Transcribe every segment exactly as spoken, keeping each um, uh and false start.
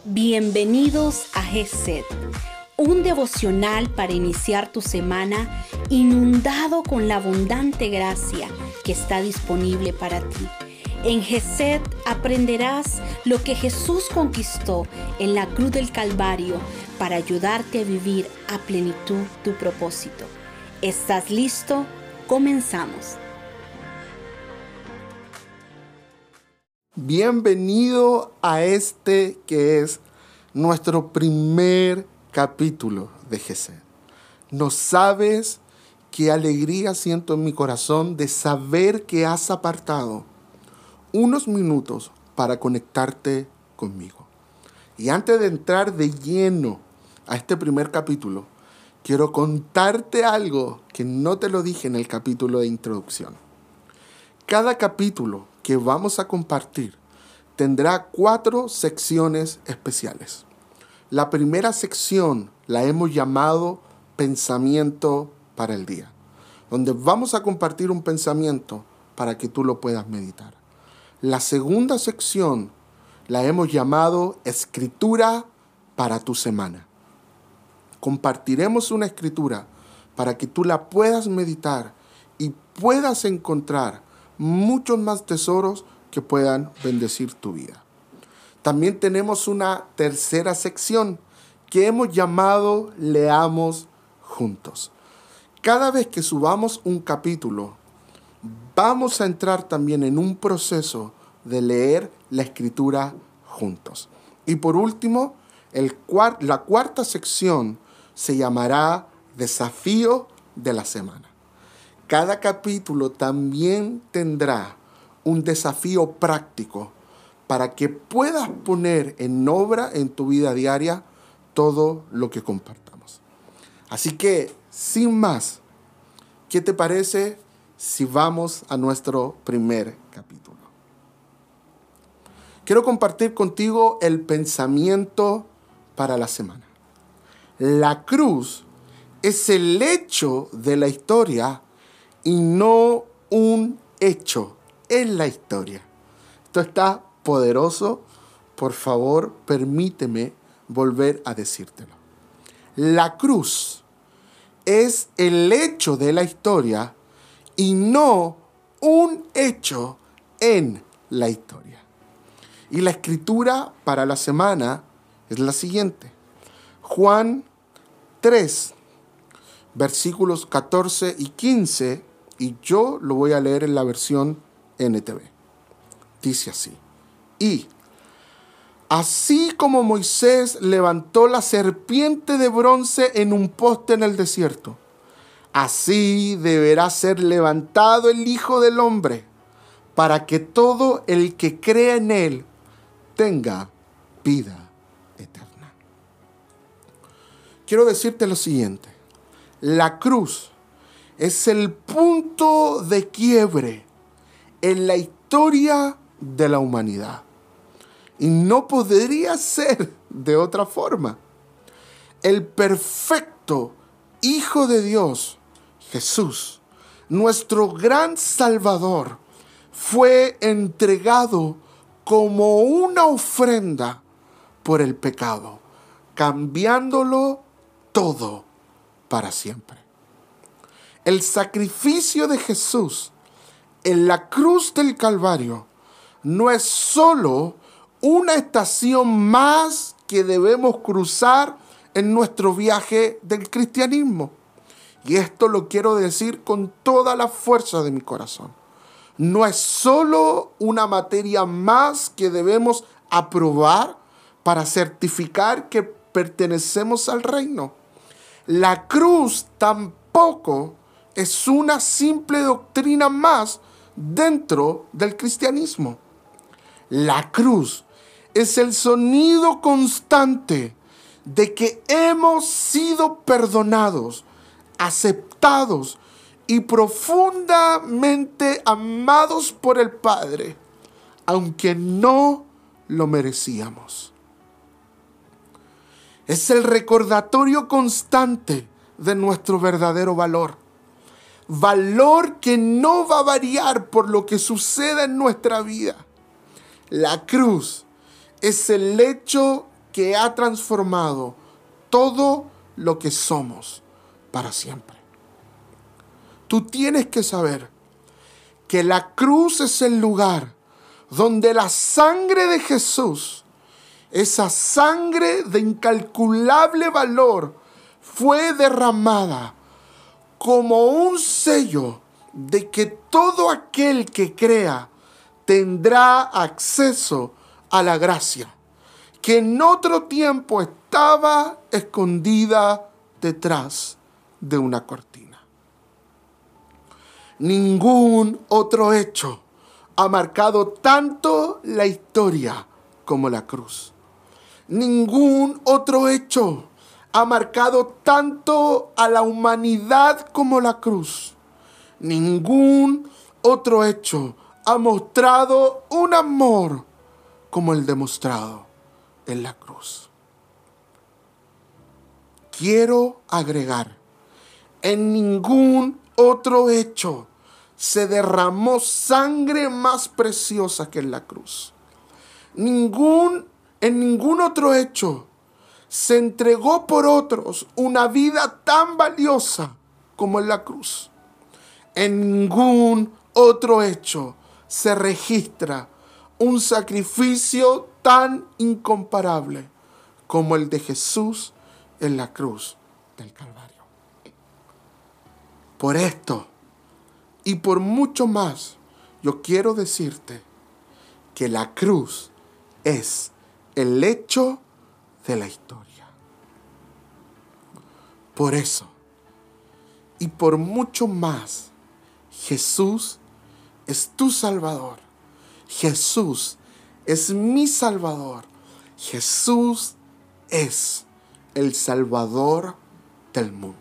Bienvenidos a GESED, un devocional para iniciar tu semana inundado con la abundante gracia que está disponible para ti. En GESED aprenderás lo que Jesús conquistó en la cruz del Calvario para ayudarte a vivir a plenitud tu propósito. ¿Estás listo? Comenzamos. Bienvenido a este que es nuestro primer capítulo de GESED. No sabes qué alegría siento en mi corazón de saber que has apartado unos minutos para conectarte conmigo. Y antes de entrar de lleno a este primer capítulo, quiero contarte algo que no te lo dije en el capítulo de introducción. Cada capítulo que vamos a compartir tendrá cuatro secciones especiales. La primera sección la hemos llamado Pensamiento para el Día, donde vamos a compartir un pensamiento para que tú lo puedas meditar. La segunda sección la hemos llamado Escritura para tu semana. Compartiremos una escritura para que tú la puedas meditar y puedas encontrar muchos más tesoros que puedan bendecir tu vida. También tenemos una tercera sección que hemos llamado Leamos Juntos. Cada vez que subamos un capítulo, vamos a entrar también en un proceso de leer la escritura juntos. Y por último, el cuart- la cuarta sección se llamará Desafío de la Semana. Cada capítulo también tendrá un desafío práctico para que puedas poner en obra en tu vida diaria todo lo que compartamos. Así que, sin más, ¿qué te parece si vamos a nuestro primer capítulo? Quiero compartir contigo el pensamiento para la semana. La cruz es el hecho de la historia y no un hecho en la historia. Esto está poderoso. Por favor, permíteme volver a decírtelo. La cruz es el hecho de la historia y no un hecho en la historia. Y la escritura para la semana es la siguiente. Juan tres, versículos catorce y quince, y yo lo voy a leer en la versión N T V. Dice así: Y así como Moisés levantó la serpiente de bronce en un poste en el desierto, así deberá ser levantado el Hijo del Hombre, para que todo el que crea en él tenga vida eterna. Quiero decirte lo siguiente: la cruz es el punto de quiebre en la historia de la humanidad. Y no podría ser de otra forma. El perfecto Hijo de Dios, Jesús, nuestro gran Salvador, fue entregado como una ofrenda por el pecado, cambiándolo todo para siempre. El sacrificio de Jesús en la cruz del Calvario no es solo una estación más que debemos cruzar en nuestro viaje del cristianismo. Y esto lo quiero decir con toda la fuerza de mi corazón. No es solo una materia más que debemos aprobar para certificar que pertenecemos al reino. La cruz tampoco es una simple doctrina más dentro del cristianismo. La cruz es el sonido constante de que hemos sido perdonados, aceptados y profundamente amados por el Padre, aunque no lo merecíamos. Es el recordatorio constante de nuestro verdadero valor. Valor que no va a variar por lo que suceda en nuestra vida. La cruz es el hecho que ha transformado todo lo que somos para siempre. Tú tienes que saber que la cruz es el lugar donde la sangre de Jesús, esa sangre de incalculable valor, fue derramada como un sello de que todo aquel que crea tendrá acceso a la gracia, que en otro tiempo estaba escondida detrás de una cortina. Ningún otro hecho ha marcado tanto la historia como la cruz. Ningún otro hecho ha marcado tanto a la humanidad como la cruz. Ningún otro hecho ha mostrado un amor como el demostrado en la cruz. Quiero agregar, en ningún otro hecho se derramó sangre más preciosa que en la cruz. Ningún, en ningún otro hecho se entregó por otros una vida tan valiosa como en la cruz. En ningún otro hecho se registra un sacrificio tan incomparable como el de Jesús en la cruz del Calvario. Por esto y por mucho más, yo quiero decirte que la cruz es el hecho de la historia. Por eso y por mucho más, Jesús es tu Salvador. Jesús es mi Salvador. Jesús es el Salvador del mundo.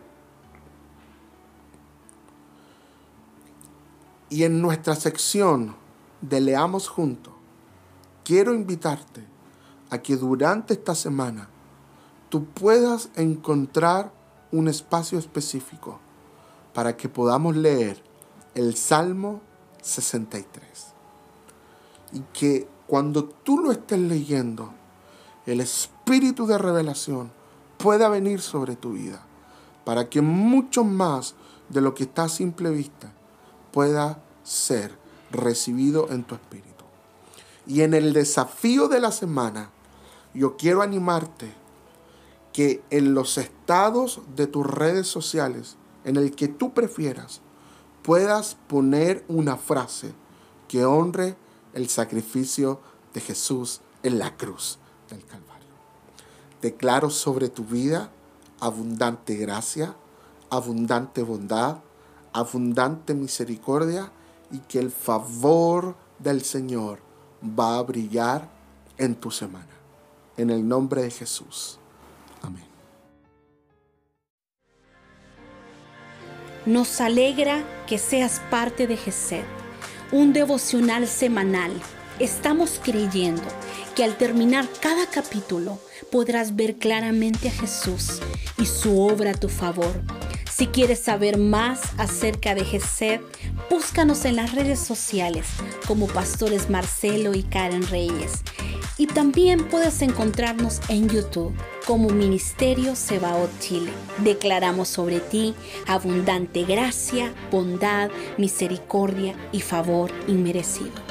Y en nuestra sección de Leamos Juntos, quiero invitarte a que durante esta semana tú puedas encontrar un espacio específico para que podamos leer el Salmo sesenta y tres. Y que cuando tú lo estés leyendo, el espíritu de revelación pueda venir sobre tu vida, para que mucho más de lo que está a simple vista pueda ser recibido en tu espíritu. Y en el desafío de la semana, yo quiero animarte que en los estados de tus redes sociales, en el que tú prefieras, puedas poner una frase que honre el sacrificio de Jesús en la cruz del Calvario. Declaro sobre tu vida abundante gracia, abundante bondad, abundante misericordia, y que el favor del Señor va a brillar en tu semana. En el nombre de Jesús. Amén. Nos alegra que seas parte de Gesed, un devocional semanal. Estamos creyendo que al terminar cada capítulo podrás ver claramente a Jesús y su obra a tu favor. Si quieres saber más acerca de Gesed, búscanos en las redes sociales como Pastores Marcelo y Karen Reyes. Y también puedes encontrarnos en YouTube como Ministerio Sebaot Chile. Declaramos sobre ti abundante gracia, bondad, misericordia y favor inmerecido.